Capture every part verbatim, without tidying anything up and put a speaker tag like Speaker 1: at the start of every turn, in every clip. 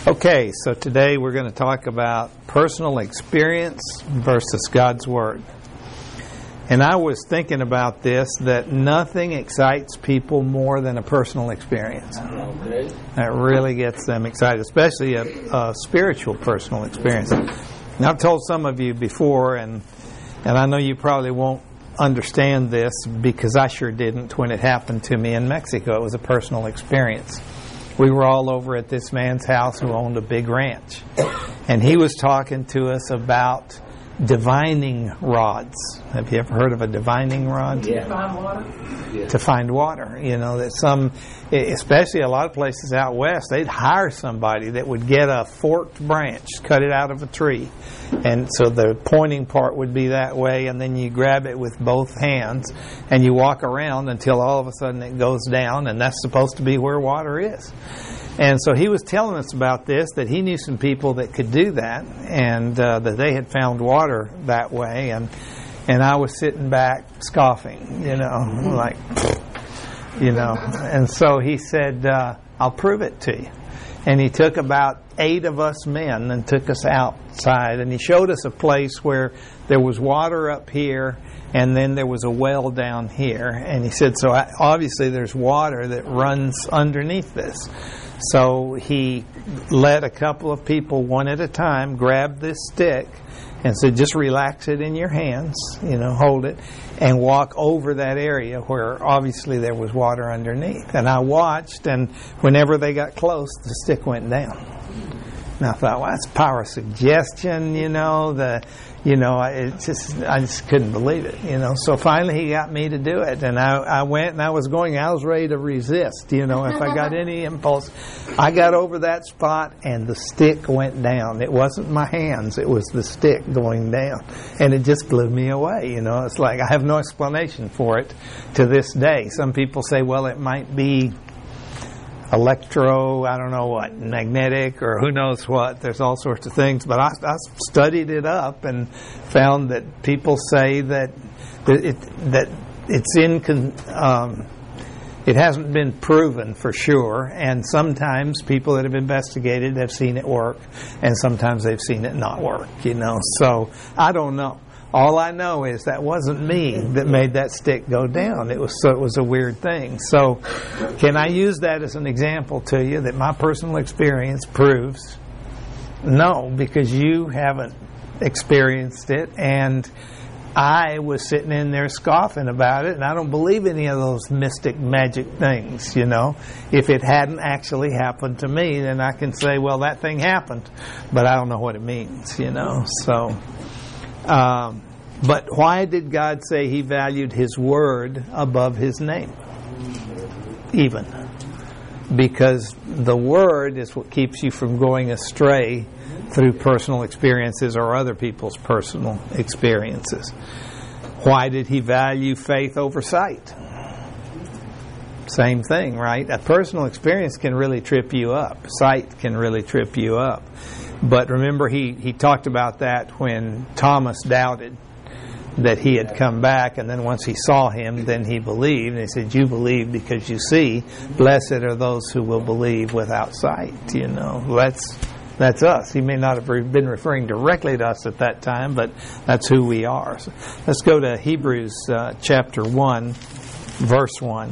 Speaker 1: Okay, so today we're going to talk about personal experience versus God's Word. And I was thinking about this, that nothing excites people more than a personal experience.
Speaker 2: Okay.
Speaker 1: That really gets them excited, especially a, a spiritual personal experience. And I've told some of you before, and and I know you probably won't understand this because I sure didn't when it happened to me in Mexico. It was a personal experience. We were all over at this man's house who owned a big ranch. And he was talking to us about divining rods. Have you ever heard of a divining rod?
Speaker 2: Yeah.
Speaker 3: To find water?
Speaker 2: Yeah.
Speaker 1: To find water. You know, that some, especially a lot of places out west, they'd hire somebody that would get a forked branch, cut it out of a tree. And so the pointing part would be that way, and then you grab it with both hands, and you walk around until all of a sudden it goes down, and that's supposed to be where water is. And so he was telling us about this, that he knew some people that could do that, and uh, that they had found water that way. And and I was sitting back scoffing, you know, like, you know. And so he said, uh, I'll prove it to you. And he took about eight of us men and took us outside, and he showed us a place where there was water up here, and then there was a well down here. And he said, so I, obviously there's water that runs underneath this. So he let a couple of people, one at a time, grab this stick and said, just relax it in your hands, you know, hold it, and walk over that area where obviously there was water underneath. And I watched, and whenever they got close, the stick went down. And I thought, well, that's power of suggestion, you know, the, you know, it just, I just couldn't believe it, you know. So finally he got me to do it, and I, I went and I was going, I was ready to resist, you know, if I got any impulse. I got over that spot and the stick went down. It wasn't my hands, it was the stick going down. And it just blew me away, you know. It's like I have no explanation for it to this day. Some people say, well, it might be electro, I don't know what, magnetic, or who knows what. There's all sorts of things. But I, I studied it up and found that people say that that, it, that it's in, um, it hasn't been proven for sure. And sometimes people that have investigated have seen it work, and sometimes they've seen it not work. You know, so I don't know. All I know is that wasn't me that made that stick go down. It was so it was a weird thing. So can I use that as an example to you that my personal experience proves? No, because you haven't experienced it, and I was sitting in there scoffing about it, and I don't believe any of those mystic magic things, you know. If it hadn't actually happened to me, then I can say, well, that thing happened, but I don't know what it means, you know. So Um, but why did God say He valued His Word above His name? Even. Because the Word is what keeps you from going astray through personal experiences or other people's personal experiences. Why did He value faith over sight? Same thing, right? A personal experience can really trip you up. Sight can really trip you up. But remember, he, he talked about that when Thomas doubted that He had come back, and then once he saw Him, then he believed. And he said, you believe because you see. Blessed are those who will believe without sight. You know, that's that's us. He may not have been referring directly to us at that time, but that's who we are. So let's go to Hebrews uh, chapter one, verse one,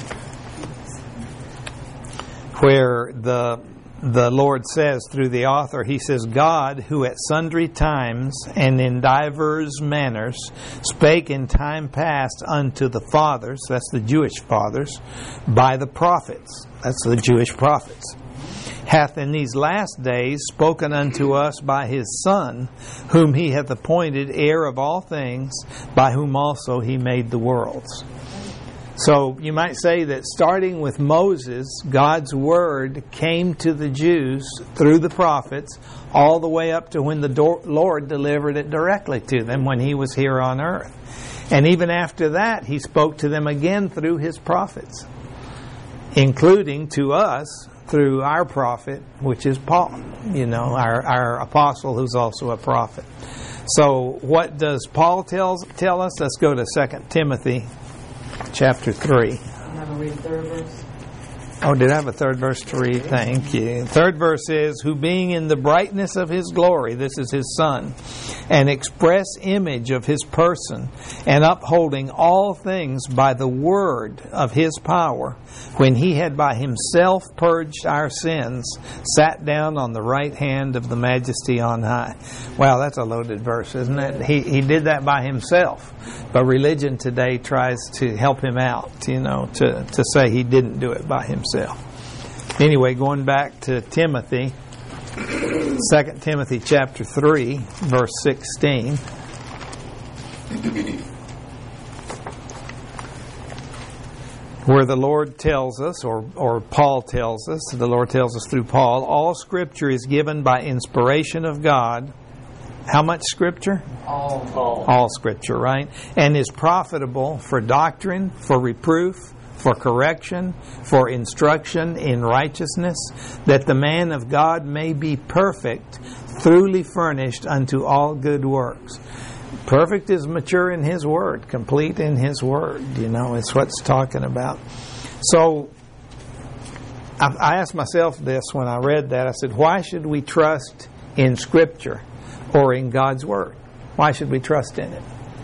Speaker 1: where the The Lord says through the author, He says, God, who at sundry times and in divers manners spake in time past unto the fathers, that's the Jewish fathers, by the prophets, that's the Jewish prophets, hath in these last days spoken unto us by His Son, whom He hath appointed heir of all things, by whom also He made the worlds. So you might say that starting with Moses, God's Word came to the Jews through the prophets all the way up to when the Lord delivered it directly to them when He was here on earth. And even after that, He spoke to them again through His prophets, including to us through our prophet, which is Paul, you know, our, our apostle who's also a prophet. So what does Paul tells, tell us? Let's go to Second Timothy chapter three.
Speaker 3: I'm going to read the third verse.
Speaker 1: Oh, did I have a third verse to read? Thank you. Third verse is, who being in the brightness of His glory, this is His Son, an express image of His person, and upholding all things by the word of His power, when He had by Himself purged our sins, sat down on the right hand of the Majesty on high. Wow, that's a loaded verse, isn't it? He, he did that by Himself. But religion today tries to help Him out, you know, to, to say He didn't do it by Himself. Anyway, going back to Timothy, Second Timothy chapter three, verse sixteen. Where the Lord tells us, or, or Paul tells us, the Lord tells us through Paul, all Scripture is given by inspiration of God. How much Scripture?
Speaker 2: All. All.
Speaker 1: All Scripture, right? And is profitable for doctrine, for reproof, for correction, for instruction in righteousness, that the man of God may be perfect, truly furnished unto all good works. Perfect is mature in His Word, complete in His Word. You know, it's what it's talking about. So, I, I asked myself this when I read that. I said, why should we trust in Scripture or in God's Word? Why should we trust in it?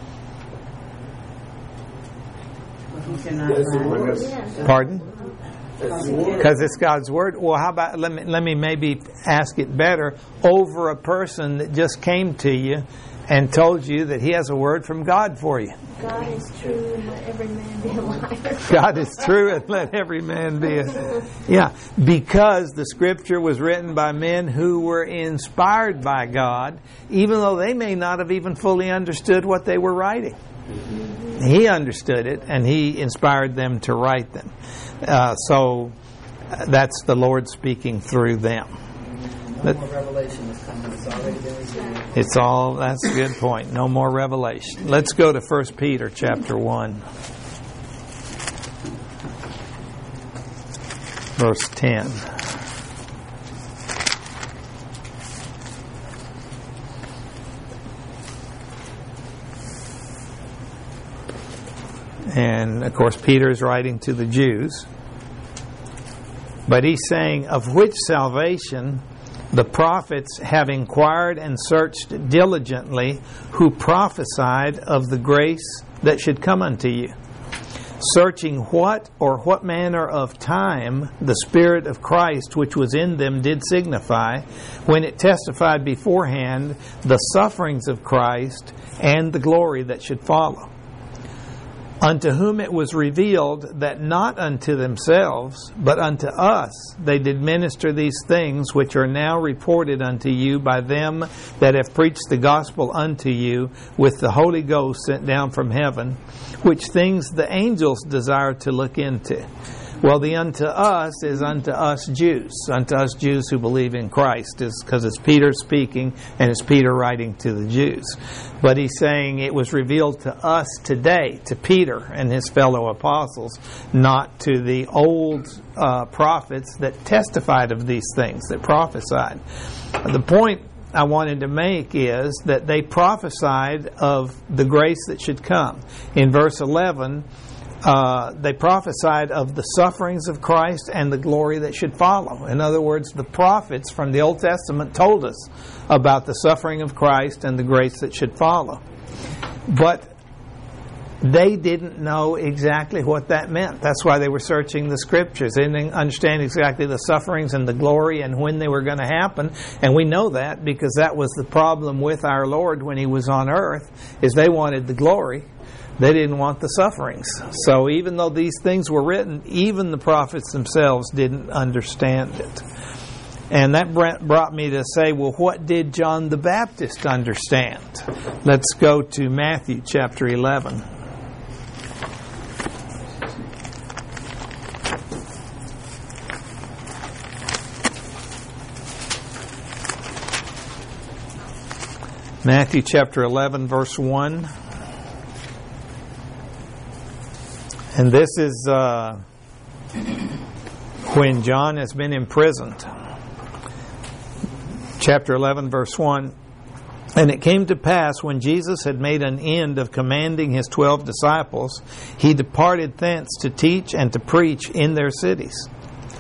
Speaker 1: Pardon? Because it's God's Word. Well, how about, let me, let me maybe ask it better, over a person that just came to you and told you that he has a word from God for you.
Speaker 3: God is true and let every man be a liar.
Speaker 1: God is true and let every man be a... Yeah, because the Scripture was written by men who were inspired by God, even though they may not have even fully understood what they were writing. He understood it, and He inspired them to write them. Uh, so, that's the Lord speaking through them.
Speaker 2: No more revelation is coming. It's already been revealed.
Speaker 1: It's all, that's a good point. No more revelation. Let's go to First Peter chapter one. Verse ten. And, of course, Peter is writing to the Jews. But he's saying, of which salvation the prophets have inquired and searched diligently, who prophesied of the grace that should come unto you, searching what or what manner of time the Spirit of Christ which was in them did signify, when it testified beforehand the sufferings of Christ and the glory that should follow. Unto whom it was revealed that not unto themselves, but unto us they did minister these things, which are now reported unto you by them that have preached the gospel unto you with the Holy Ghost sent down from heaven, which things the angels desire to look into. Well, the unto us is unto us Jews, unto us Jews who believe in Christ, is because it's Peter speaking and it's Peter writing to the Jews. But he's saying it was revealed to us today, to Peter and his fellow apostles, not to the old uh, prophets that testified of these things, that prophesied. The point I wanted to make is that they prophesied of the grace that should come. In verse eleven, Uh, they prophesied of the sufferings of Christ and the glory that should follow. In other words, the prophets from the Old Testament told us about the suffering of Christ and the grace that should follow. But they didn't know exactly what that meant. That's why they were searching the Scriptures. They didn't understand exactly the sufferings and the glory and when they were going to happen. And we know that because that was the problem with our Lord when He was on earth, is they wanted the glory. They didn't want the sufferings. So even though these things were written, even the prophets themselves didn't understand it. And that brought me to say, well, what did John the Baptist understand? Let's go to Matthew chapter eleven. Matthew chapter eleven, verse one. And this is uh, when John has been imprisoned. Chapter eleven, verse one. And it came to pass, when Jesus had made an end of commanding His twelve disciples, He departed thence to teach and to preach in their cities.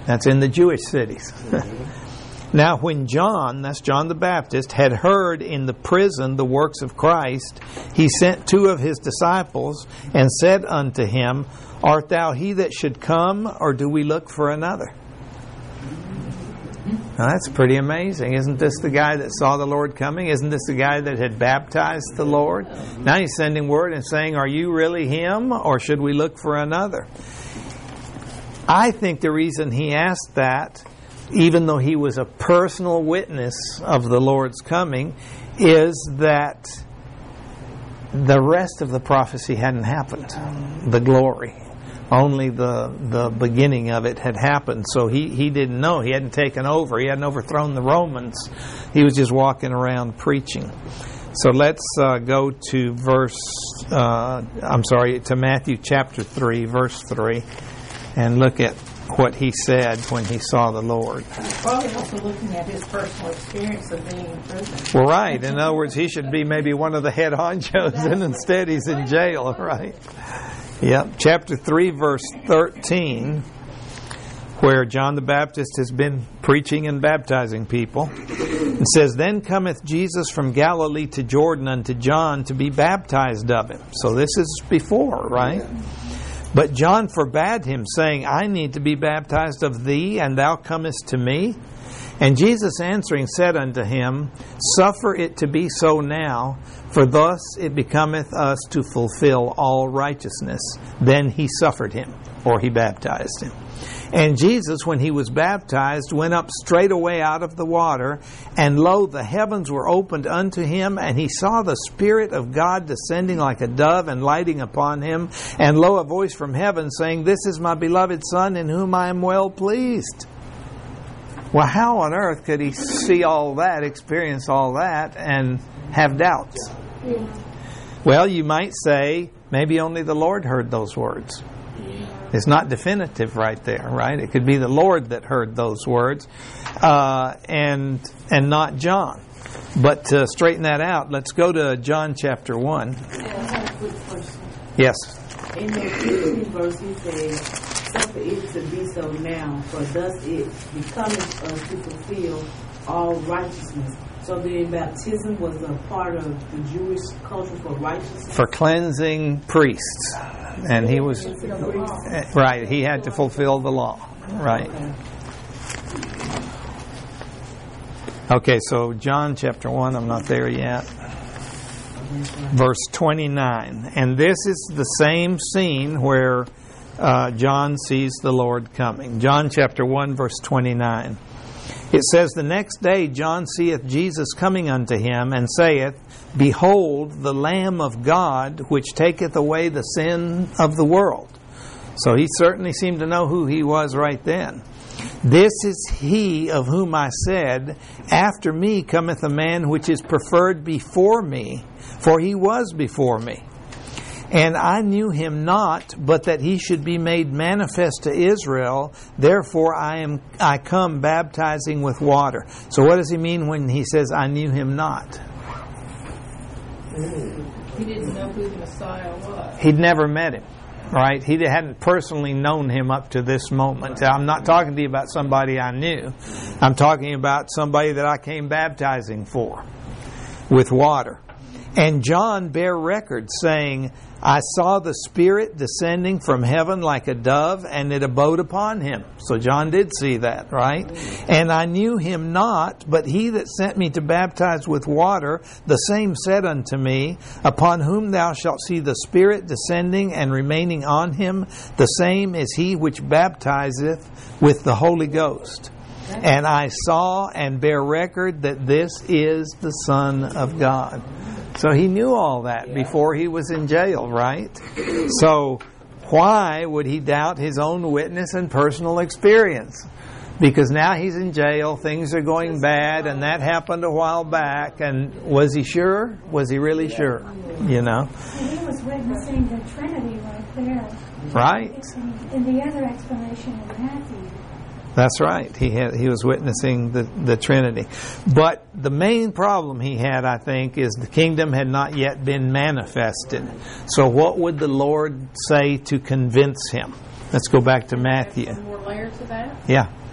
Speaker 1: That's in the Jewish cities. Now when John, that's John the Baptist, had heard in the prison the works of Christ, he sent two of his disciples and said unto him, Art thou he that should come, or do we look for another? Now that's pretty amazing. Isn't this the guy that saw the Lord coming? Isn't this the guy that had baptized the Lord? Now he's sending word and saying, are you really him, or should we look for another? I think the reason he asked that, even though he was a personal witness of the Lord's coming, is that the rest of the prophecy hadn't happened. The glory. Only the the beginning of it had happened. So he, he didn't know. He hadn't taken over. He hadn't overthrown the Romans. He was just walking around preaching. So let's uh, go to verse, uh, I'm sorry, to Matthew chapter three, verse three, and look at what he said when he saw the Lord.
Speaker 4: Probably also looking at his personal experience of being in prison.
Speaker 1: Well, right. In other words, he should be maybe one of the head honchos, and instead he's in jail, right? Yep. Chapter three, verse thirteen, where John the Baptist has been preaching and baptizing people. It says, Then cometh Jesus from Galilee to Jordan unto John to be baptized of him. So this is before, right? But John forbade him, saying, I need to be baptized of thee, and thou comest to me? And Jesus answering said unto him, Suffer it to be so now, for thus it becometh us to fulfill all righteousness. Then he suffered him, or he baptized him. And Jesus, when he was baptized, went up straightway out of the water, and lo, the heavens were opened unto him, and he saw the Spirit of God descending like a dove and lighting upon him. And lo, a voice from heaven saying, This is my beloved Son, in whom I am well pleased. Well, how on earth could he see all that, experience all that, and have doubts?
Speaker 3: Yeah.
Speaker 1: Well, you might say, maybe only the Lord heard those words. It's not definitive right there, right? It could be the Lord that heard those words, uh, and and not John. But to straighten that out, let's go to John chapter one.
Speaker 2: Yeah, I have a quick question.
Speaker 1: Yes.
Speaker 2: In the fifteenth verse, he says, Suffer it to be so now, for thus it becometh us to fulfill all righteousness. So the baptism was a part of the Jewish culture for righteousness? For
Speaker 1: cleansing priests. And he was, right, he had to fulfill the law. Right. Okay, so John chapter one, I'm not there yet. Verse twenty-nine. And this is the same scene where uh, John sees the Lord coming. John chapter one, verse twenty-nine. It says, The next day John seeth Jesus coming unto him, and saith, Behold, the Lamb of God, which taketh away the sin of the world. So he certainly seemed to know who he was right then. This is he of whom I said, After me cometh a man which is preferred before me, for he was before me. And I knew him not, but that he should be made manifest to Israel. Therefore I am I come baptizing with water. So what does he mean when he says, I knew him not?
Speaker 4: He didn't know who the Messiah was.
Speaker 1: He'd never met him, right? He hadn't personally known him up to this moment. I'm not talking to you about somebody I knew. I'm talking about somebody that I came baptizing for with water. And John bare record, saying, I saw the Spirit descending from heaven like a dove, and it abode upon him. So John did see that, right? And I knew him not, but he that sent me to baptize with water, the same said unto me, Upon whom thou shalt see the Spirit descending and remaining on him, the same is he which baptizeth with the Holy Ghost. And I saw and bear record that this is the Son of God. So he knew all that before he was in jail, right? So why would he doubt his own witness and personal experience? Because now he's in jail, things are going bad, and that happened a while back. And was he sure? Was he really sure? You know?
Speaker 3: And he was witnessing the Trinity right there.
Speaker 1: Right.
Speaker 3: In the other explanation of Matthew.
Speaker 1: That's right. He had, he was witnessing the, the Trinity. But the main problem he had, I think, is the kingdom had not yet been manifested. So what would the Lord say to convince him? Let's go back to Matthew.
Speaker 4: Some more layers to that?
Speaker 1: Yeah.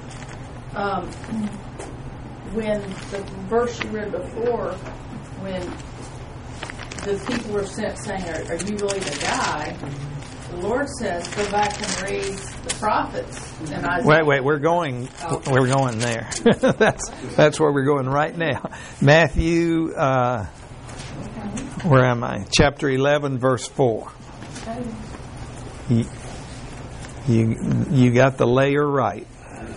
Speaker 4: Um, when the verse you read before, when the people were sent saying, are, are you really the guy? The Lord says, go back and read the prophets. And Isaiah.
Speaker 1: Wait, wait, we're going,
Speaker 4: Okay.
Speaker 1: we're going there. that's that's where we're going right now. Matthew, uh, where am I? Chapter eleven, verse four. You, you, you got the layer right.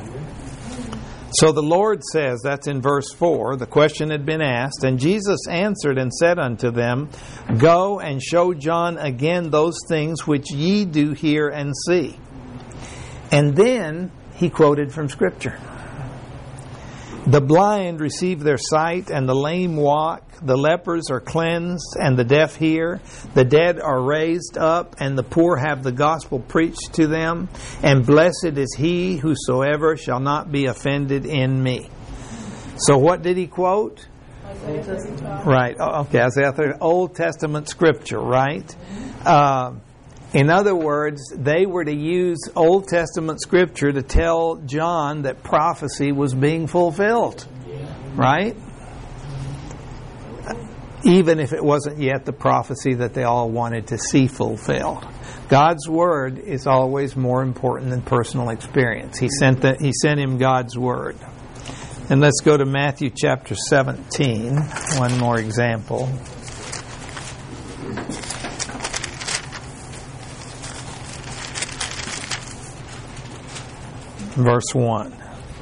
Speaker 1: So the Lord says, that's in verse four, the question had been asked, and Jesus answered and said unto them, go and show John again those things which ye do hear and see. And then he quoted from Scripture. The blind receive their sight, and the lame walk. The lepers are cleansed, and the deaf hear. The dead are raised up, and the poor have the gospel preached to them. And blessed is he whosoever shall not be offended in me. So what did he quote? Right. Oh, okay. Isaiah, Old Testament Scripture, right? Uh, in other words, they were to use Old Testament Scripture to tell John that prophecy was being fulfilled. Right? Even if it wasn't yet the prophecy that they all wanted to see fulfilled. God's Word is always more important than personal experience. He sent the, He sent him God's Word. And let's go to Matthew chapter seventeen. One more example. Verse one.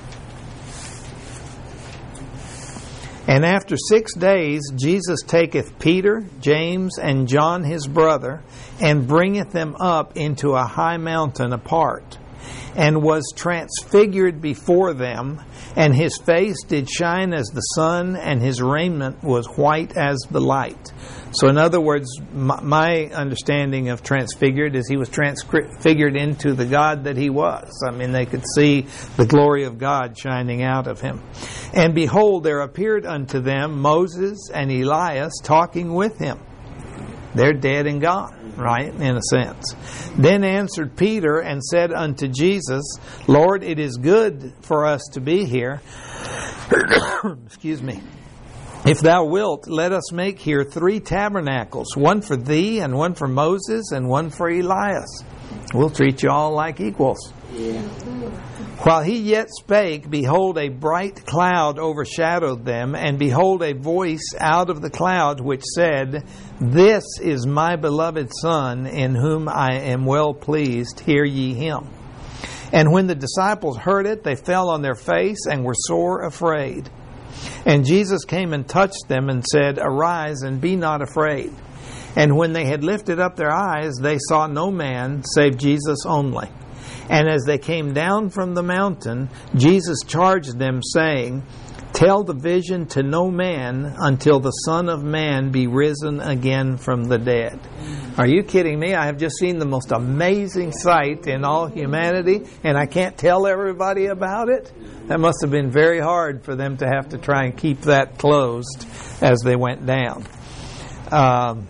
Speaker 1: And after six days Jesus taketh Peter, James, and John his brother, and bringeth them up into a high mountain apart, and was transfigured before them, and his face did shine as the sun, and his raiment was white as the light. So in other words, my, my understanding of transfigured is he was transfigured into the God that he was. I mean, they could see the glory of God shining out of him. And behold, there appeared unto them Moses and Elias talking with him. They're dead and gone, right, in a sense. Then answered Peter and said unto Jesus, Lord, it is good for us to be here. Excuse me. If thou wilt, let us make here three tabernacles, one for thee, and one for Moses, and one for Elias. We'll treat you all like equals. Yeah. While he yet spake, behold, a bright cloud overshadowed them, and behold, a voice out of the cloud which said, This is my beloved Son, in whom I am well pleased. Hear ye him. And when the disciples heard it, they fell on their face and were sore afraid. And Jesus came and touched them and said, Arise and be not afraid. And when they had lifted up their eyes, they saw no man save Jesus only. And as they came down from the mountain, Jesus charged them, saying, Tell the vision to no man until the Son of Man be risen again from the dead. Are you kidding me? I have just seen the most amazing sight in all humanity, and I can't tell everybody about it? That must have been very hard for them to have to try and keep that closed as they went down. Um,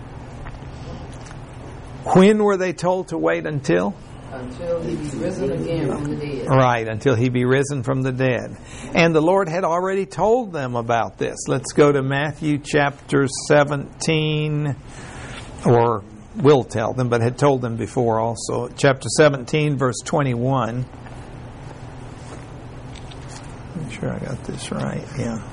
Speaker 1: when were they told to wait until?
Speaker 5: Until he be risen again from the dead.
Speaker 1: Right, until he be risen from the dead. And the Lord had already told them about this. Let's go to Matthew chapter seventeen, or will tell them, but had told them before also. Chapter seventeen, verse twenty-one. Make sure I got this right, yeah.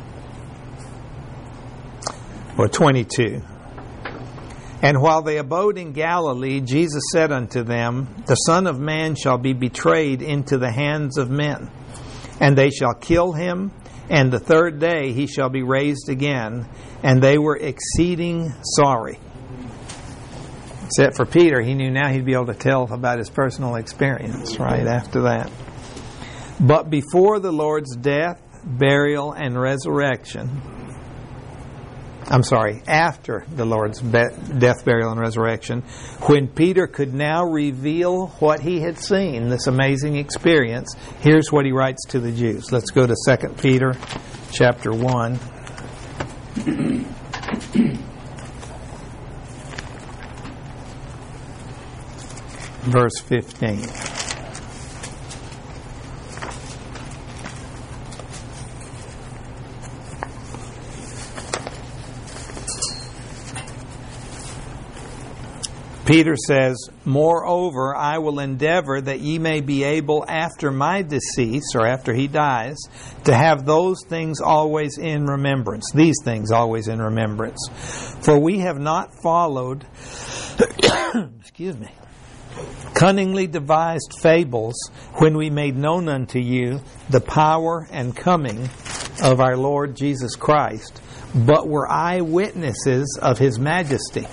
Speaker 1: Or twenty-two. And while they abode in Galilee, Jesus said unto them, The Son of Man shall be betrayed into the hands of men, and they shall kill him, and the third day he shall be raised again. And they were exceeding sorry. Except for Peter, he knew now he'd be able to tell about his personal experience right after that. But before the Lord's death, burial, and resurrection, I'm sorry, after the Lord's be- death, burial, and resurrection, when Peter could now reveal what he had seen, this amazing experience, here's what he writes to the Jews. Let's go to Second Peter chapter one. Verse fifteen. Peter says, "Moreover, I will endeavor that ye may be able after my decease," or after he dies, "to have those things always in remembrance." These things always in remembrance. "For we have not followed, excuse me, cunningly devised fables when we made known unto you the power and coming of our Lord Jesus Christ, but were eyewitnesses of his majesty.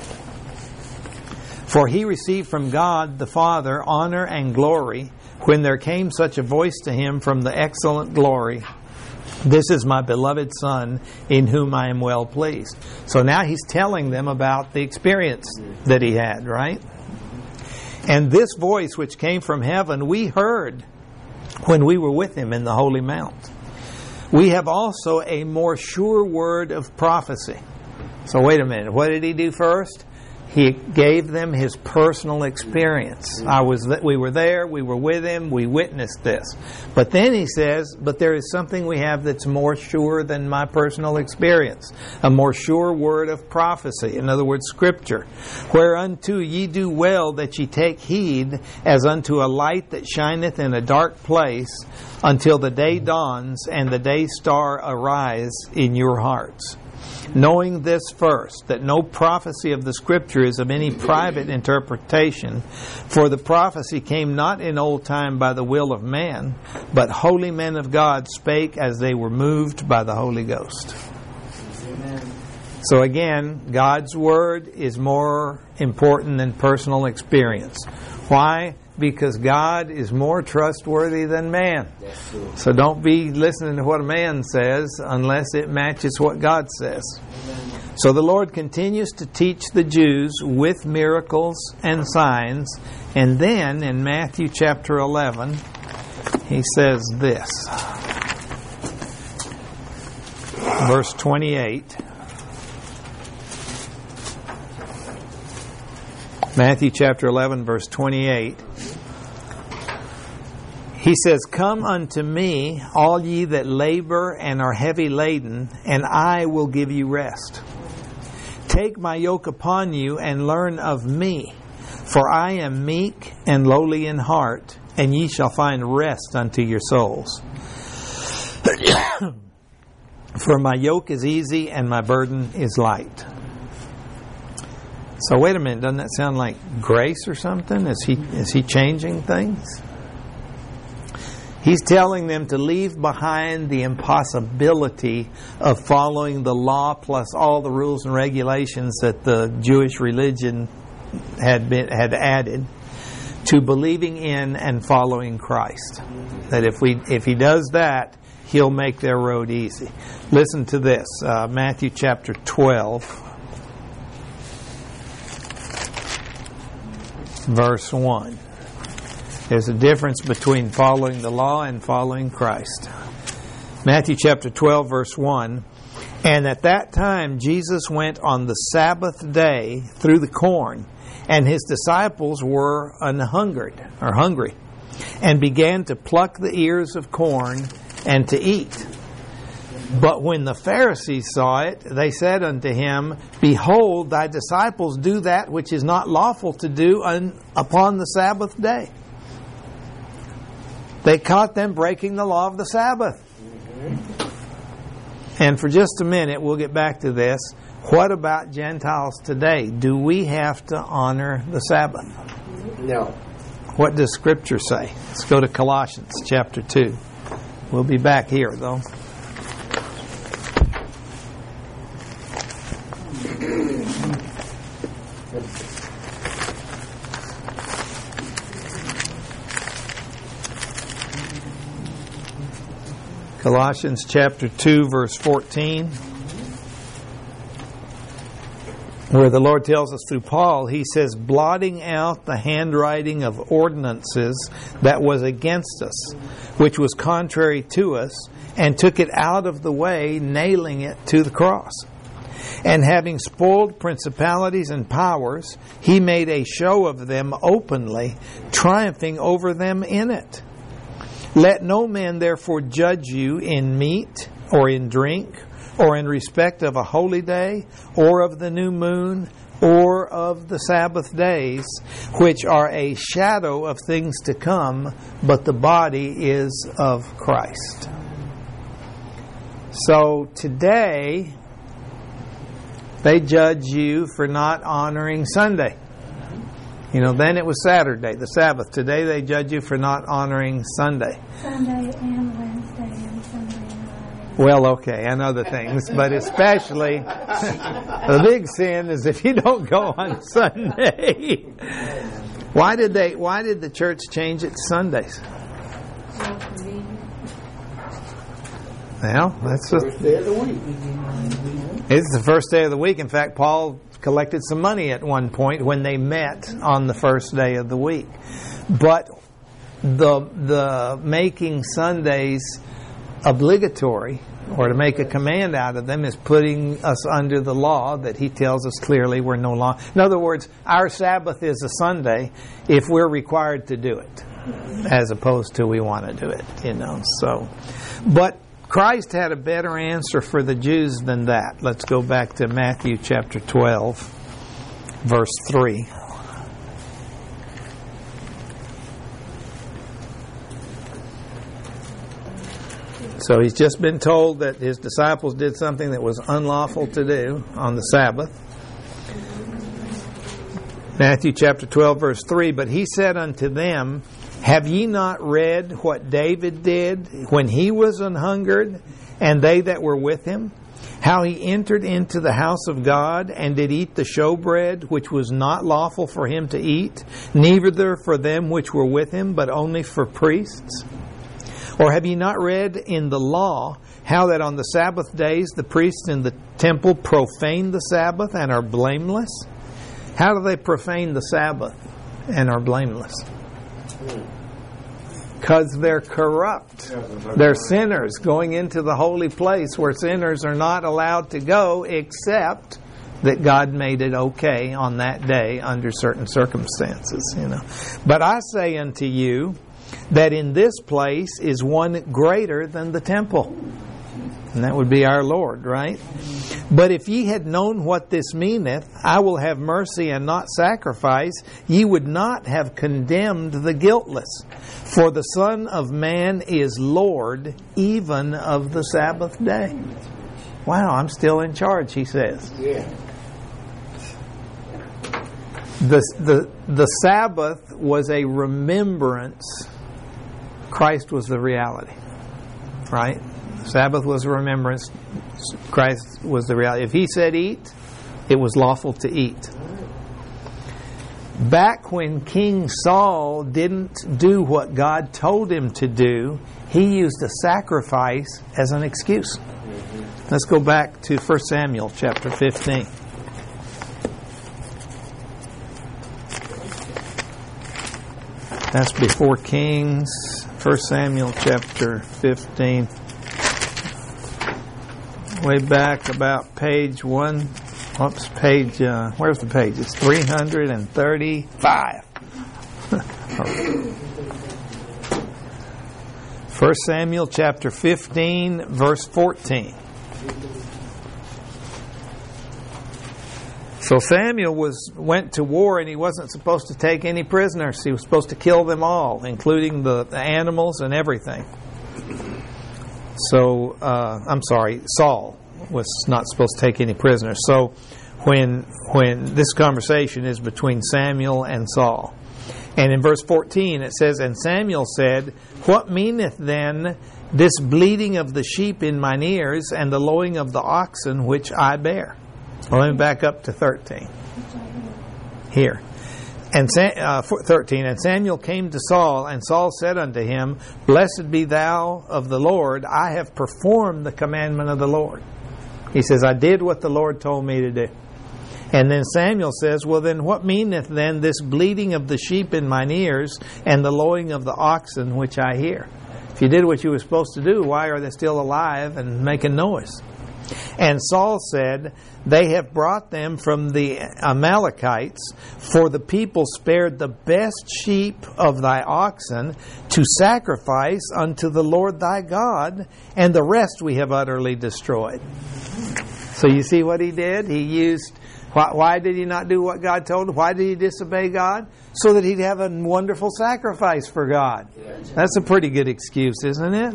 Speaker 1: For he received from God the Father honor and glory when there came such a voice to him from the excellent glory, This is my beloved Son in whom I am well pleased." So now he's telling them about the experience that he had, right? "And this voice which came from heaven we heard when we were with him in the holy mount. We have also a more sure word of prophecy." So wait a minute. What did he do first? He gave them his personal experience. I was, we were there, we were with him, we witnessed this. But then he says, but there is something we have that's more sure than my personal experience. A more sure word of prophecy. In other words, Scripture. "Whereunto ye do well that ye take heed, as unto a light that shineth in a dark place, until the day dawns and the day star arise in your hearts. Knowing this first, that no prophecy of the Scripture is of any private interpretation, for the prophecy came not in old time by the will of man, but holy men of God spake as they were moved by the Holy Ghost." Amen. So again, God's Word is more important than personal experience. Why? Because God is more trustworthy than man. So don't be listening to what a man says unless it matches what God says. So the Lord continues to teach the Jews with miracles and signs. And then in Matthew chapter eleven, he says this. Verse twenty-eight. Matthew chapter eleven, verse twenty-eight. He says, "Come unto me, all ye that labor and are heavy laden, and I will give you rest. Take my yoke upon you and learn of me, for I am meek and lowly in heart, and ye shall find rest unto your souls. For my yoke is easy and my burden is light." So wait a minute, doesn't that sound like grace or something? Is he is he changing things? He's telling them to leave behind the impossibility of following the law plus all the rules and regulations that the Jewish religion had been had added, to believing in and following Christ. That if we if he does that, he'll make their road easy. Listen to this, uh, Matthew chapter twelve, verse one. There's a difference between following the law and following Christ. Matthew chapter twelve, verse one. "And at that time Jesus went on the Sabbath day through the corn, and his disciples were an hungered or hungry, and began to pluck the ears of corn and to eat. But when the Pharisees saw it, they said unto him, Behold, thy disciples do that which is not lawful to do un- upon the Sabbath day." They caught them breaking the law of the Sabbath. Mm-hmm. And for just a minute, we'll get back to this. What about Gentiles today? Do we have to honor the Sabbath?
Speaker 6: No.
Speaker 1: What does Scripture say? Let's go to Colossians chapter two. We'll be back here, though. Colossians chapter two, verse fourteen, where the Lord tells us through Paul, he says, "Blotting out the handwriting of ordinances that was against us, which was contrary to us, and took it out of the way, nailing it to the cross. And having spoiled principalities and powers, he made a show of them openly, triumphing over them in it. Let no man therefore judge you in meat or in drink or in respect of a holy day or of the new moon or of the Sabbath days, which are a shadow of things to come, but the body is of Christ. So today, they judge you for not honoring Sunday. You know, then it was Saturday, the Sabbath. Today they judge you for not honoring Sunday.
Speaker 3: Sunday and Wednesday and Sunday night.
Speaker 1: Well, okay, and other things, but especially the big sin is if you don't go on Sunday. Why did they? Why did the church change it to Sundays? Well, that's the
Speaker 6: First day of the week.
Speaker 1: It's the first day of the week. In fact, Paul collected some money at one point when they met on the first day of the week. But the the making Sundays obligatory, or to make a command out of them, is putting us under the law that he tells us clearly we're no longer. In other words, our Sabbath is a Sunday if we're required to do it, as opposed to we want to do it. You know. So, but Christ had a better answer for the Jews than that. Let's go back to Matthew chapter twelve, verse three. So he's just been told that his disciples did something that was unlawful to do on the Sabbath. Matthew chapter twelve, verse three, but he said unto them, have ye not read what David did when he was an hungered, and they that were with him? How he entered into the house of God, and did eat the showbread, which was not lawful for him to eat, neither for them which were with him, but only for priests? Or have ye not read in the law how that on the Sabbath days the priests in the temple profane the Sabbath and are blameless? How do they profane the Sabbath and are blameless? Because they're corrupt. They're sinners going into the holy place where sinners are not allowed to go, except that God made it okay on that day under certain circumstances. You know. But I say unto you that in this place is one greater than the temple. And that would be our Lord, right? But if ye had known what this meaneth, I will have mercy and not sacrifice, ye would not have condemned the guiltless. For the Son of Man is Lord, even of the Sabbath day. Wow, I'm still in charge, he says.
Speaker 6: Yeah.
Speaker 1: The, the, the Sabbath was a remembrance. Christ was the reality, right? Sabbath was a remembrance. Christ was the reality. If he said eat, it was lawful to eat. Back when King Saul didn't do what God told him to do, he used a sacrifice as an excuse. Let's go back to First Samuel chapter fifteen. That's before Kings. First Samuel chapter fifteen. Way back about page one. Whoops, page, uh, where's the page? It's three hundred thirty-five. First Samuel chapter fifteen, verse fourteen. So Samuel was went to war, and he wasn't supposed to take any prisoners. He was supposed to kill them all, including the, the animals and everything. So, uh, I'm sorry, Saul was not supposed to take any prisoners. So, when when this conversation is between Samuel and Saul. And in verse fourteen it says, and Samuel said, what meaneth then this bleating of the sheep in mine ears, and the lowing of the oxen which I bear? Well, let me back up to thirteen. Here. And uh, thirteen, and Samuel came to Saul, and Saul said unto him, blessed be thou of the Lord, I have performed the commandment of the Lord. He says, I did what the Lord told me to do. And then Samuel says, well then what meaneth then this bleating of the sheep in mine ears, and the lowing of the oxen which I hear? If you did what you were supposed to do, why are they still alive and making noise? And Saul said, they have brought them from the Amalekites, for the people spared the best sheep of thy oxen to sacrifice unto the Lord thy God, and the rest we have utterly destroyed. So you see what he did? He used Why, why did he not do what God told him? Why did he disobey God? So that he'd have a wonderful sacrifice for God. That's a pretty good excuse, isn't it?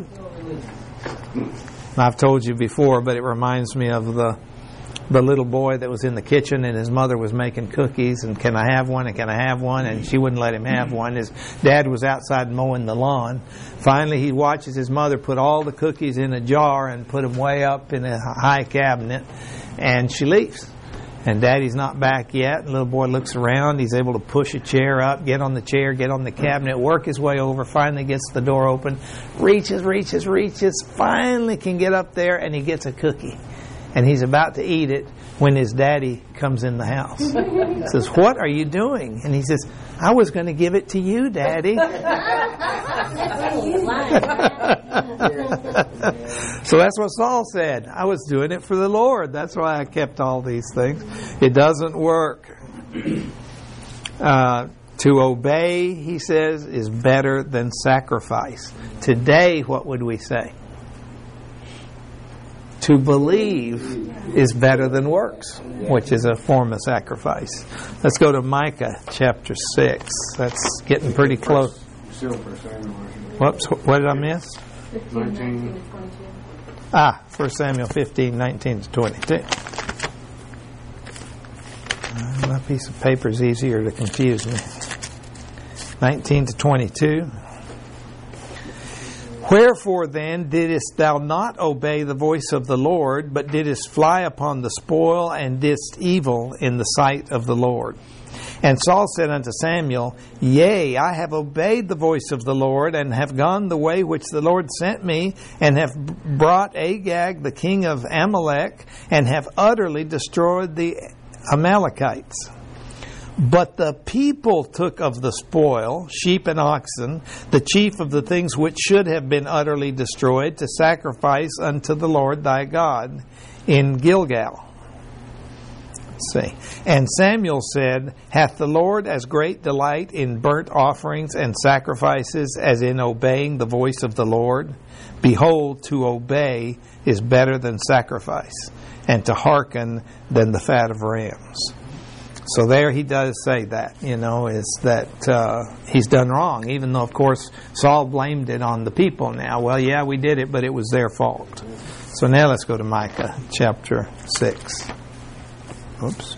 Speaker 1: I've told you before, but it reminds me of the the little boy that was in the kitchen and his mother was making cookies and can I have one and can I have one, and she wouldn't let him have one. His dad was outside mowing the lawn. Finally he watches his mother put all the cookies in a jar and put them way up in a high cabinet, and she leaves. And Daddy's not back yet. The little boy looks around. He's able to push a chair up, get on the chair, get on the cabinet, work his way over, finally gets the door open, reaches, reaches, reaches, finally can get up there, and he gets a cookie. And he's about to eat it when his daddy comes in the house. He says, "What are you doing?" And he says, "I was going to give it to you, Daddy." So that's what Saul said. I was doing it for the Lord. That's why I kept all these things. It doesn't work. Uh, to obey, he says, is better than sacrifice. Today, what would we say? To believe is better than works, which is a form of sacrifice. Let's go to Micah chapter six. That's getting pretty close. Whoops, what did I miss?
Speaker 5: nineteen.
Speaker 1: Ah, First Samuel fifteen, nineteen to twenty-two. Uh, my piece of paper is easier to confuse me. nineteen to twenty-two. Wherefore then didst thou not obey the voice of the Lord, but didst fly upon the spoil, and didst evil in the sight of the Lord? And Saul said unto Samuel, Yea, I have obeyed the voice of the Lord, and have gone the way which the Lord sent me, and have brought Agag the king of Amalek, and have utterly destroyed the Amalekites. But the people took of the spoil, sheep and oxen, the chief of the things which should have been utterly destroyed, to sacrifice unto the Lord thy God in Gilgal. Let's see. And Samuel said, Hath the Lord as great delight in burnt offerings and sacrifices as in obeying the voice of the Lord? Behold, to obey is better than sacrifice, and to hearken than the fat of rams. So there he does say that, you know, is that uh, he's done wrong, even though, of course, Saul blamed it on the people now. Well, yeah, we did it, but it was their fault. So now let's go to Micah chapter six. Oops.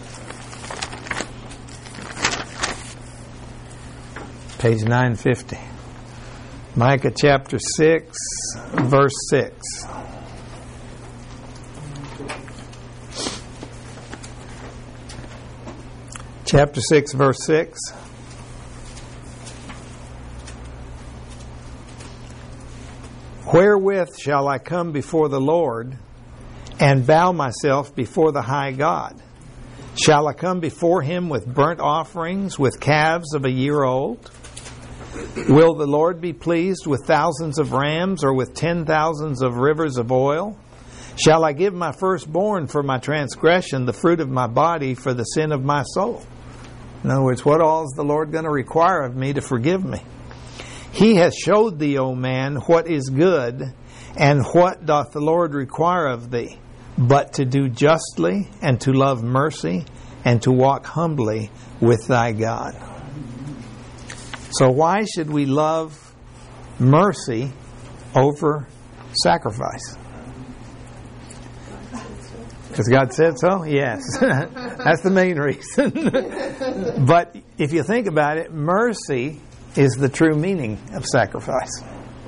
Speaker 1: Page nine fifty. Micah chapter six, verse six. Chapter six, verse six. Wherewith shall I come before the Lord and bow myself before the high God? Shall I come before him with burnt offerings, with calves of a year old? Will the Lord be pleased with thousands of rams, or with ten thousands of rivers of oil? Shall I give my firstborn for my transgression, the fruit of my body for the sin of my soul? In other words, what all is the Lord going to require of me to forgive me? He hath showed thee, O man, what is good, and what doth the Lord require of thee, but to do justly, and to love mercy, and to walk humbly with thy God. So why should we love mercy over sacrifice? Because God said so? Yes. That's the main reason. But if you think about it, mercy is the true meaning of sacrifice.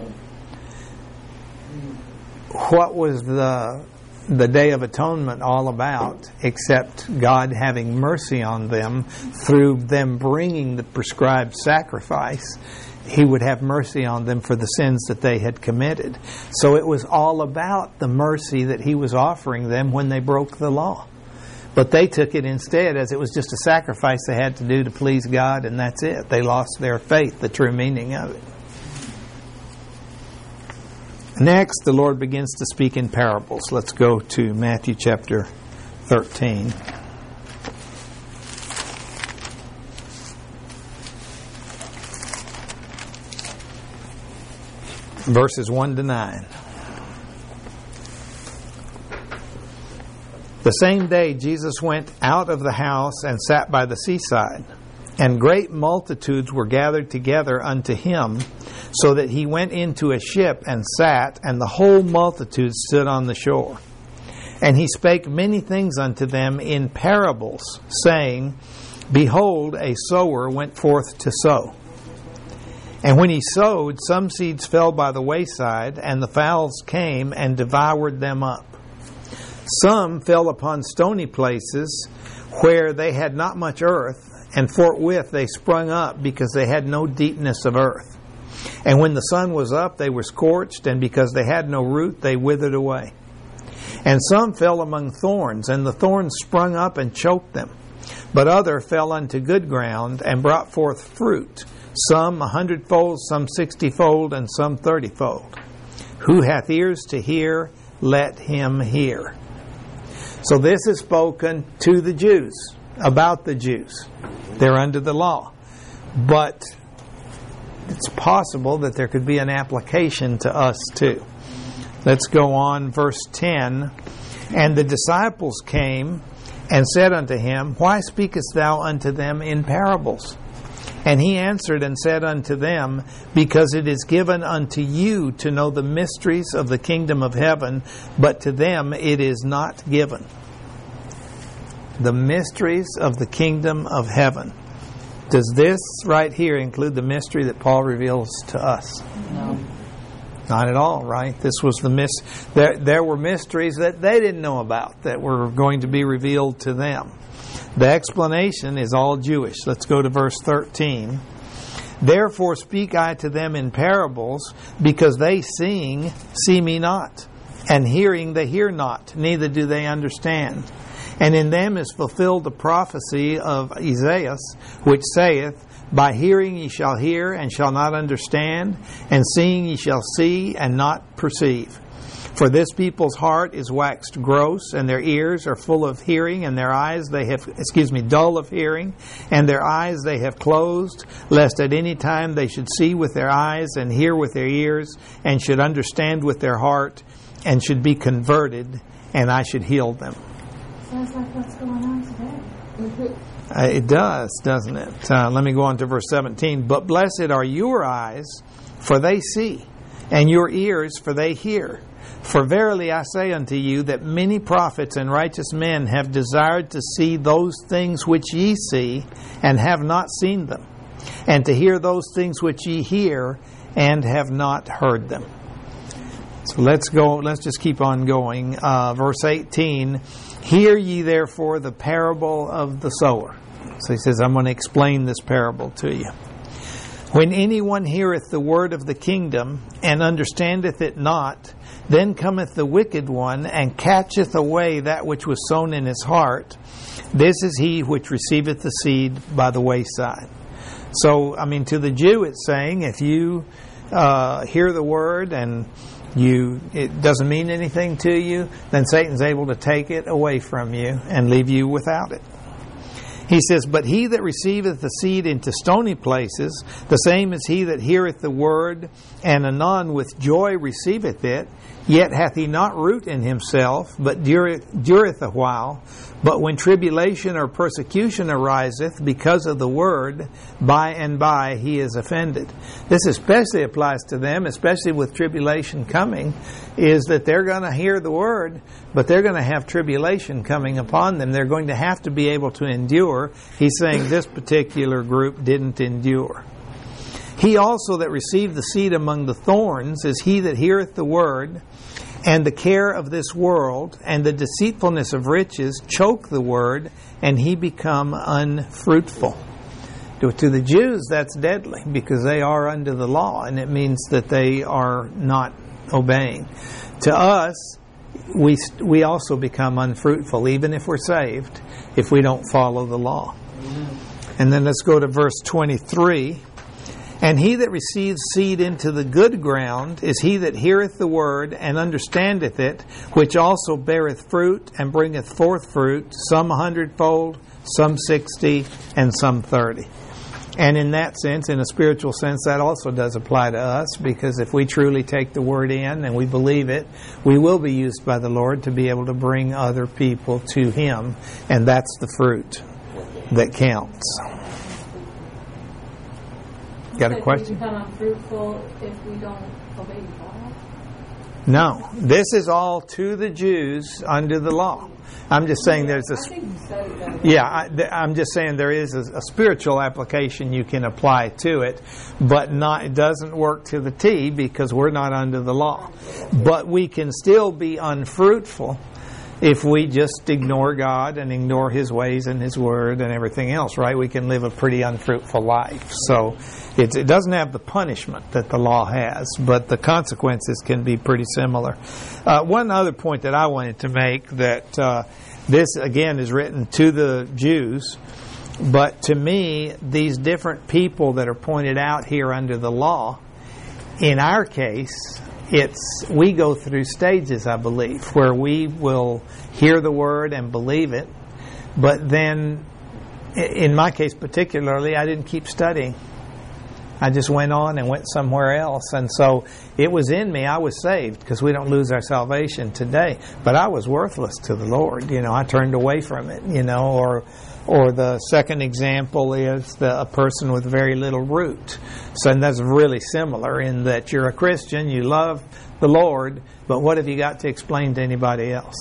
Speaker 1: What was the the Day of Atonement all about, except God having mercy on them through them bringing the prescribed sacrifice? He would have mercy on them for the sins that they had committed. So it was all about the mercy that he was offering them when they broke the law. But they took it instead as it was just a sacrifice they had to do to please God, and that's it. They lost their faith, the true meaning of it. Next, the Lord begins to speak in parables. Let's go to Matthew chapter thirteen. Verses one to nine. The same day Jesus went out of the house and sat by the seaside. And great multitudes were gathered together unto him, so that he went into a ship and sat, and the whole multitude stood on the shore. And he spake many things unto them in parables, saying, Behold, a sower went forth to sow. And when he sowed, some seeds fell by the wayside, and the fowls came and devoured them up. Some fell upon stony places, where they had not much earth, and forthwith they sprung up, because they had no deepness of earth. And when the sun was up, they were scorched, and because they had no root, they withered away. And some fell among thorns, and the thorns sprung up and choked them. But other fell unto good ground, and brought forth fruit, some a hundredfold, some sixtyfold, and some thirtyfold. Who hath ears to hear, let him hear. So this is spoken to the Jews, about the Jews. They're under the law. But it's possible that there could be an application to us too. Let's go on, verse ten. And the disciples came and said unto him, Why speakest thou unto them in parables? And he answered and said unto them, Because it is given unto you to know the mysteries of the kingdom of heaven, but to them it is not given. The mysteries of the kingdom of heaven. Does this right here include the mystery that Paul reveals to us?
Speaker 5: No.
Speaker 1: Not at all, right? This was the mis- there, there were mysteries that they didn't know about that were going to be revealed to them. The explanation is all Jewish. Let's go to verse thirteen. Therefore speak I to them in parables, because they seeing see me not, and hearing they hear not, neither do they understand. And in them is fulfilled the prophecy of Isaiah, which saith, By hearing ye shall hear, and shall not understand, and seeing ye shall see, and not perceive. For this people's heart is waxed gross, and their ears are full of hearing, and their eyes they have, excuse me, dull of hearing, and their eyes they have closed, lest at any time they should see with their eyes, and hear with their ears, and should understand with their heart, and should be converted, and I should heal them.
Speaker 3: Sounds like what's going on today.
Speaker 5: Mm-hmm.
Speaker 1: Uh, it does, doesn't it? Uh, let me go on to verse seventeen. But blessed are your eyes, for they see, and your ears, for they hear. For verily I say unto you, that many prophets and righteous men have desired to see those things which ye see, and have not seen them, and to hear those things which ye hear, and have not heard them. So let's go, let's just keep on going. Uh, verse eighteen. Hear ye therefore the parable of the sower. So he says, I'm going to explain this parable to you. When anyone heareth the word of the kingdom, and understandeth it not, then cometh the wicked one, and catcheth away that which was sown in his heart. This is he which receiveth the seed by the wayside. So, I mean, to the Jew it's saying, if you uh, hear the word and you it doesn't mean anything to you, then Satan's able to take it away from you and leave you without it. He says, But he that receiveth the seed into stony places, the same is he that heareth the word, and anon with joy receiveth it, yet hath he not root in himself, but dureth, dureth a while. But when tribulation or persecution ariseth because of the word, by and by he is offended. This especially applies to them, especially with tribulation coming, is that they're going to hear the word, but they're going to have tribulation coming upon them. They're going to have to be able to endure. He's saying this particular group didn't endure. He also that received the seed among the thorns is he that heareth the word, and the care of this world and the deceitfulness of riches choke the word, and he become unfruitful. To, to the Jews, that's deadly, because they are under the law, and it means that they are not obeying. To us, we we also become unfruitful, even if we're saved, if we don't follow the law. And then let's go to verse twenty-three. And he that receives seed into the good ground is he that heareth the word, and understandeth it, which also beareth fruit, and bringeth forth fruit, some a hundredfold, some sixty, and some thirty. And in that sense, in a spiritual sense, that also does apply to us, because if we truly take the Word in and we believe it, we will be used by the Lord to be able to bring other people to Him, and that's the fruit that counts. Got a question?
Speaker 4: We become unfruitful if we don't obey the law?
Speaker 1: No. This is all to the Jews under the law. I'm just saying there's a...
Speaker 4: I think you said it better.
Speaker 1: Yeah, I, th- I'm just saying there is a, a spiritual application you can apply to it, but not it doesn't work to the T because we're not under the law. But we can still be unfruitful if we just ignore God and ignore His ways and His Word and everything else, right? We can live a pretty unfruitful life. So it, it doesn't have the punishment that the law has, but the consequences can be pretty similar. Uh, one other point that I wanted to make, that uh, this, again, is written to the Jews, but to me, these different people that are pointed out here under the law, in our case, it's we go through stages, I believe, where we will hear the Word and believe it, but then, in my case particularly, I didn't keep studying. I just went on and went somewhere else, and so it was in me. I was saved, because we don't lose our salvation today, but I was worthless to the Lord. You know, I turned away from it, you know, or or the second example is the, a person with very little root. So and that's really similar in that you're a Christian, you love the Lord, but what have you got to explain to anybody else?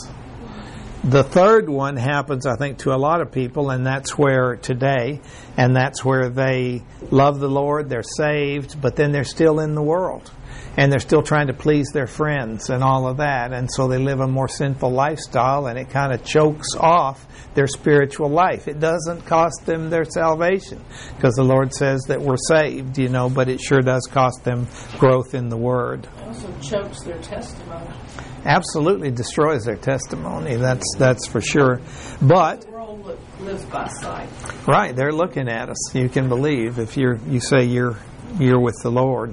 Speaker 1: The third one happens, I think, to a lot of people, and that's where today, and that's where they love the Lord, they're saved, but then they're still in the world. And they're still trying to please their friends and all of that. And so they live a more sinful lifestyle, and it kind of chokes off their spiritual life. It doesn't cost them their salvation, because the Lord says that we're saved, you know, but it sure does cost them growth in the Word.
Speaker 4: It also chokes their testimony.
Speaker 1: Absolutely destroys their testimony. That's that's for sure. But
Speaker 4: The world li- lives by sight.
Speaker 1: right, they're looking at us. You can believe if you're you say you're you're with the Lord.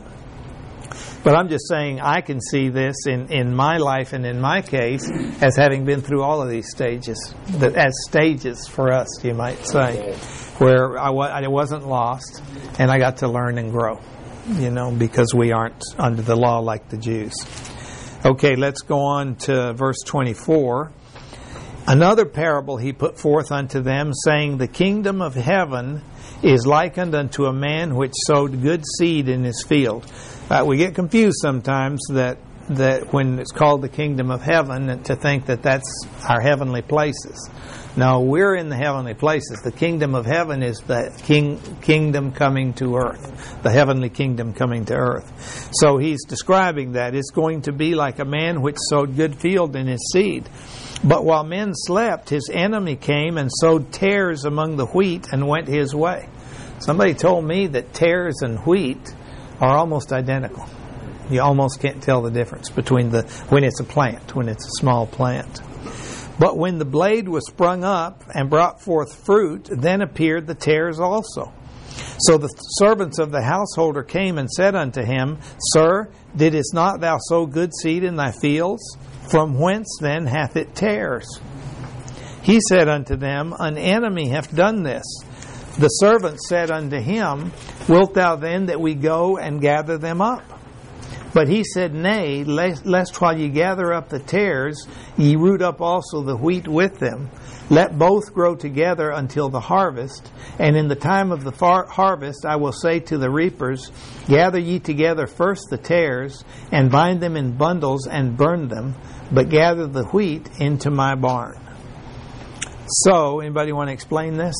Speaker 1: But I'm just saying I can see this in, in my life and in my case as having been through all of these stages, that as stages for us, you might say, where I, wa- I wasn't lost and I got to learn and grow, you know, because we aren't under the law like the Jews. Okay, let's go on to verse twenty-four. Another parable he put forth unto them, saying, The kingdom of heaven is likened unto a man which sowed good seed in his field. Uh, we get confused sometimes that that when it's called the kingdom of heaven, to think that that's our heavenly places. No, we're in the heavenly places. The kingdom of heaven is the king, kingdom coming to earth, the heavenly kingdom coming to earth. So he's describing that. It's going to be like a man which sowed good field in his seed. But while men slept, his enemy came and sowed tares among the wheat and went his way. Somebody told me that tares and wheat are almost identical. You almost can't tell the difference between the when it's a plant, when it's a small plant. But when the blade was sprung up and brought forth fruit, then appeared the tares also. So the servants of the householder came and said unto him, Sir, didst not thou sow good seed in thy fields? From whence then hath it tares? He said unto them, An enemy hath done this. The servant said unto him, Wilt thou then that we go and gather them up? But he said, Nay, lest, lest while ye gather up the tares, ye root up also the wheat with them. Let both grow together until the harvest. And in the time of the far- harvest I will say to the reapers, Gather ye together first the tares, and bind them in bundles, and burn them, but gather the wheat into my barn. So, anybody want to explain this?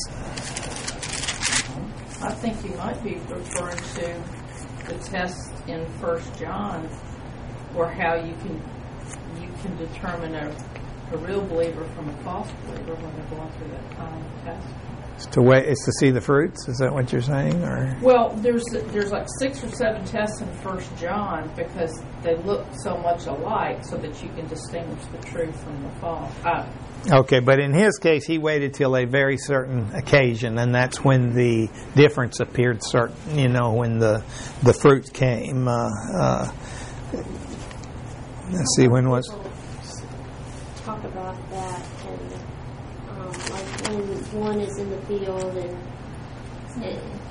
Speaker 4: I think you might be referring to the test in First John, or how you can you can determine a, a real believer from a false believer when they're going through that kind of test.
Speaker 1: It's to wait. It's to see the fruits. Is that what you're saying, or?
Speaker 4: Well, there's there's like six or seven tests in First John because they look so much alike, so that you can distinguish the true from the false. Uh,
Speaker 1: Okay, but in his case, he waited till a very certain occasion, and that's when the difference appeared certain. You know, when the the fruit came. Uh, uh, let's see, when was?
Speaker 7: Talk about that, and um, like when one is in the field and it,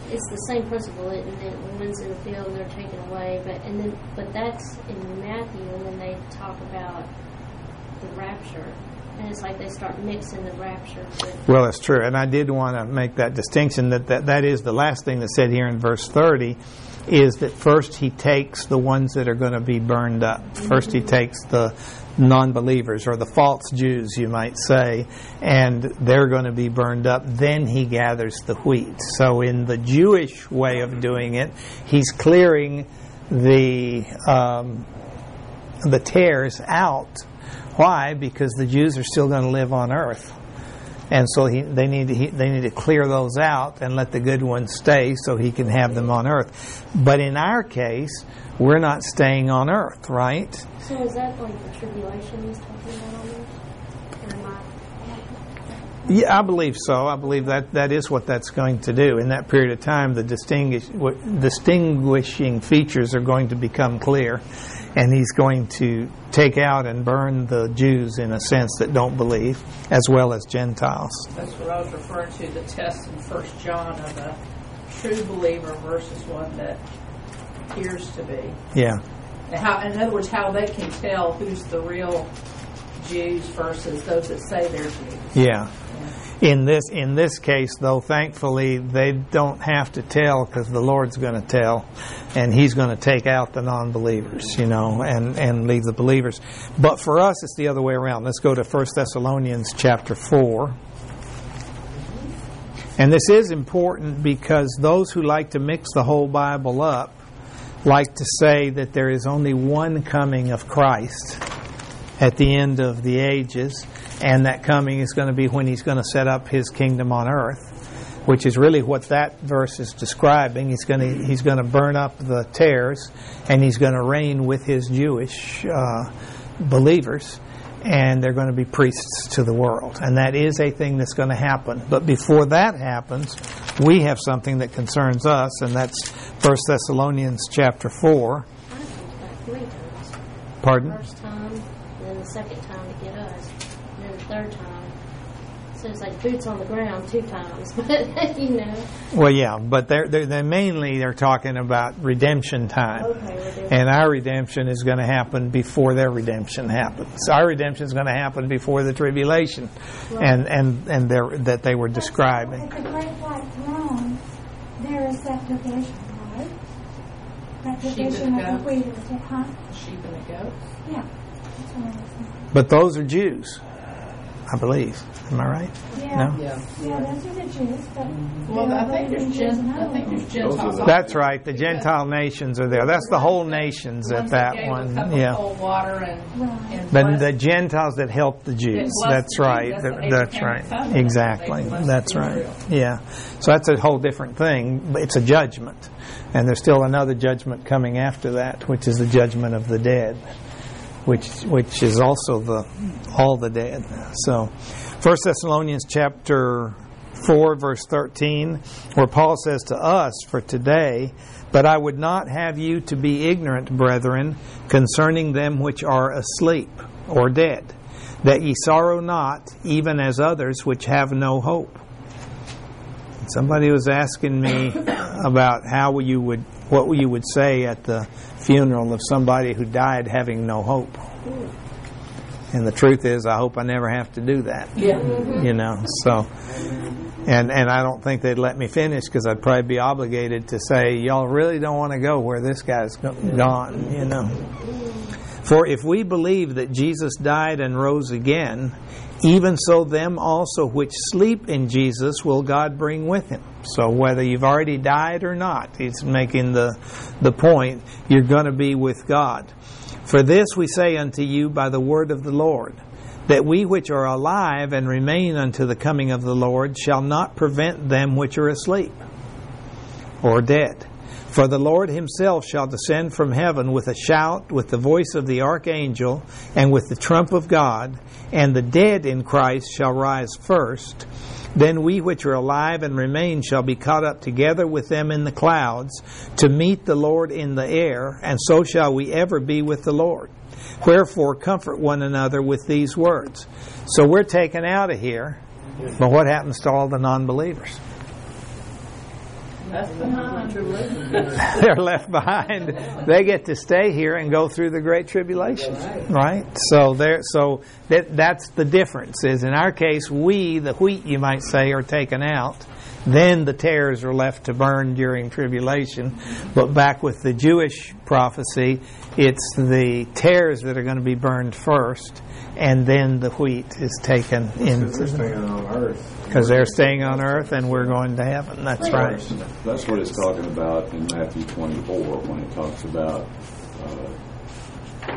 Speaker 7: it's the same principle, isn't it? The ones in the field, they're taken away, but and then but that's in Matthew when they talk about the rapture, and it's like they start mixing the rapture with.
Speaker 1: Well, that's true, and I did want to make that distinction that that, that is the last thing that's said here in verse thirty, is that first he takes the ones that are going to be burned up. Mm-hmm. First he takes the non-believers, or the false Jews, you might say, and they're going to be burned up. Then he gathers the wheat. So in the Jewish way of doing it, he's clearing the um, the tares out. Why? Because the Jews are still going to live on earth, and so he, they need to he, they need to clear those out and let the good ones stay, so he can have them on earth. But in our case, we're not staying on earth, right?
Speaker 7: So is that like the tribulation he's talking about on this? Or am I?
Speaker 1: Yeah, I believe so. I believe that that is what that's going to do. In that period of time, the distinguish, distinguishing features are going to become clear, and he's going to take out and burn the Jews, in a sense, that don't believe, as well as Gentiles.
Speaker 4: That's what I was referring to, the test in First John of a true believer versus one that appears to be.
Speaker 1: Yeah.
Speaker 4: And how, in other words, how they can tell who's the real Jews versus those that say they're Jews.
Speaker 1: Yeah. In this in this case, though, thankfully, they don't have to tell, because the Lord's going to tell, and He's going to take out the non-believers, you know, and, and leave the believers. But for us, it's the other way around. Let's go to First Thessalonians chapter four. And this is important because those who like to mix the whole Bible up like to say that there is only one coming of Christ at the end of the ages, and that coming is going to be when He's going to set up His kingdom on earth, which is really what that verse is describing. He's going to He's going to burn up the tares, and He's going to reign with His Jewish uh, believers, and they're going to be priests to the world. And that is a thing that's going to happen. But before that happens, we have something that concerns us, and that's First Thessalonians chapter four.
Speaker 7: I think about three times.
Speaker 1: Pardon?
Speaker 7: The first time, then the second time to get us, and then the third time. So it's like boots on the ground two times, but you know.
Speaker 1: Well, yeah, but they're, they're, they're mainly they're talking about redemption time.
Speaker 7: Okay, redemption.
Speaker 1: And our redemption is going to happen before their redemption happens. Our redemption is going to happen before the tribulation,
Speaker 7: Right.
Speaker 1: and and and their, that they were describing.
Speaker 3: At the great white throne, there is that division, right? That
Speaker 4: Sheep
Speaker 3: division
Speaker 4: and
Speaker 3: of the
Speaker 4: goats.
Speaker 3: wheat, is it, huh?
Speaker 4: Sheep and the goats.
Speaker 3: Yeah. That's what I was thinking.
Speaker 1: But those are Jews, I believe. Am I right?
Speaker 3: Yeah.
Speaker 1: No?
Speaker 5: Yeah.
Speaker 3: Yeah, those are the Jews, but
Speaker 4: Well,
Speaker 3: there
Speaker 4: I
Speaker 3: are
Speaker 4: think
Speaker 3: those
Speaker 4: there's
Speaker 3: Jews
Speaker 4: Gen-
Speaker 3: and
Speaker 4: I think
Speaker 3: others.
Speaker 4: there's Gentiles.
Speaker 1: That's right. The Gentile nations are there. That's the whole nations
Speaker 4: The
Speaker 1: at
Speaker 4: ones
Speaker 1: that
Speaker 4: gave
Speaker 1: one.
Speaker 4: a cup of
Speaker 1: Yeah.
Speaker 4: cold water and,
Speaker 3: Right.
Speaker 4: and
Speaker 1: But
Speaker 4: blessed-
Speaker 1: the Gentiles that helped the Jews.
Speaker 4: blessed
Speaker 1: That's
Speaker 4: the Jews.
Speaker 1: right.
Speaker 4: That's
Speaker 1: Th-
Speaker 4: the
Speaker 1: That's
Speaker 4: Abrahamic
Speaker 1: right.
Speaker 4: covenant.
Speaker 1: Exactly.
Speaker 4: They blessed
Speaker 1: That's right.
Speaker 4: Israel.
Speaker 1: Yeah. So that's a whole different thing. But it's a judgment. And there's still another judgment coming after that, which is the judgment of the dead, which which is also the all the dead. So First Thessalonians chapter four, verse thirteen, where Paul says to us for today, "But I would not have you to be ignorant, brethren, concerning them which are asleep or dead, that ye sorrow not, even as others which have no hope." Somebody was asking me about how you would, what you would say at the funeral of somebody who died having no hope. And the truth is, I hope I never have to do that.
Speaker 4: Yeah.
Speaker 1: You know, so, and and I don't think they'd let me finish because I'd probably be obligated to say, y'all really don't want to go where this guy's go- gone, you know. For if we believe that Jesus died and rose again, even so them also which sleep in Jesus will God bring with Him. So whether you've already died or not, he's making the the point, you're going to be with God. For this we say unto you by the word of the Lord, that we which are alive and remain unto the coming of the Lord shall not prevent them which are asleep or dead. For the Lord Himself shall descend from heaven with a shout, with the voice of the archangel, and with the trump of God, and the dead in Christ shall rise first. Then we which are alive and remain shall be caught up together with them in the clouds to meet the Lord in the air, and so shall we ever be with the Lord. Wherefore comfort one another with these words. So we're taken out of here, but what happens to all the non-believers?
Speaker 4: That's behind.
Speaker 1: They're left behind. They get to stay here and go through the Great Tribulation, right? So there, so that that's the difference. Is in our case, we, the wheat, you might say, are taken out. Then the tares are left to burn during tribulation. But back with the Jewish prophecy, it's the tares that are going to be burned first, and then the wheat is taken into
Speaker 8: Because they're staying on earth.
Speaker 1: because they're staying on earth and we're going to heaven. That's right.
Speaker 9: That's what it's talking about in Matthew twenty-four when it talks about uh,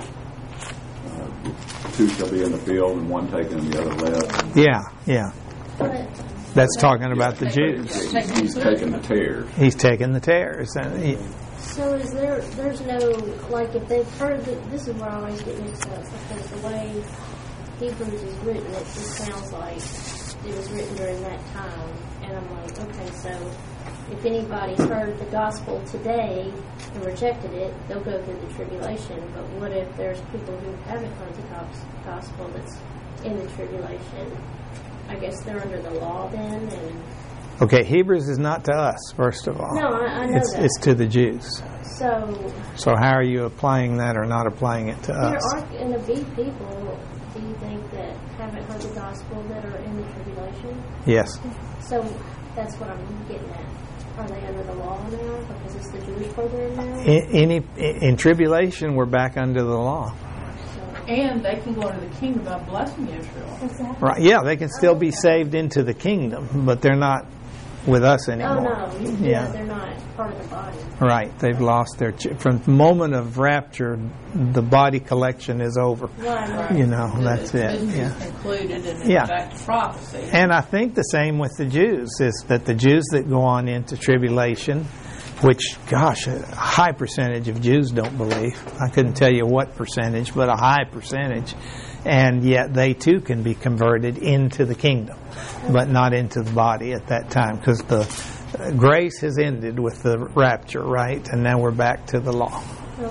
Speaker 9: uh, two shall be in the field and one taken and the other left.
Speaker 1: Yeah, yeah.
Speaker 7: But
Speaker 1: That's talking about the Jews.
Speaker 9: He's, he's taking the tares.
Speaker 1: He's taking the tares. And he,
Speaker 7: so is there? There's no like if they've heard that. This is where I always get mixed up because the way Hebrews is written, it just sounds like it was written during that time. And I'm like, okay, so if anybody's heard the gospel today and rejected it, they'll go through the tribulation. But what if there's people who haven't heard the gospel that's in the tribulation? I guess they're under the law then. And
Speaker 1: okay, Hebrews is not to us, first of all.
Speaker 7: no, I, I know
Speaker 1: it's,
Speaker 7: that.
Speaker 1: it's to the Jews.
Speaker 7: So
Speaker 1: So how are you applying that or not applying it to
Speaker 7: there
Speaker 1: us?
Speaker 7: are going to be people, do you think, that haven't heard the gospel that are in the tribulation?
Speaker 1: Yes.
Speaker 7: So that's what I'm getting at. Are they under the law now because it's the Jewish program now?
Speaker 1: In, any, in tribulation, we're back under the law.
Speaker 4: And they can go into the kingdom by blessing Israel.
Speaker 3: Exactly.
Speaker 1: Right? Yeah, they can still be saved into the kingdom, but they're not with us
Speaker 7: Oh,
Speaker 1: anymore.
Speaker 7: no. Yeah,
Speaker 1: Yeah.
Speaker 7: they're not part of the body.
Speaker 1: Right. They've lost their... Ch- from the moment of rapture, the body collection is over.
Speaker 7: Right, right.
Speaker 1: You know, that's it.
Speaker 4: This
Speaker 1: Yeah.
Speaker 4: is included in the
Speaker 1: Yeah.
Speaker 4: back to prophecy.
Speaker 1: And I think the same with the Jews, is that the Jews that go on into tribulation, which, gosh, a high percentage of Jews don't believe. I couldn't tell you what percentage, but a high percentage. And yet they too can be converted into the kingdom, but not into the body at that time, because the uh, grace has ended with the rapture, right? And now we're back to the law.
Speaker 7: Okay.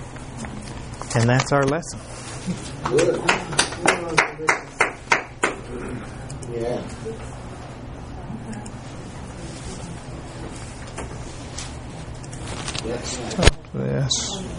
Speaker 1: And that's our lesson.
Speaker 6: Good. Yeah. Yes.
Speaker 1: Yes.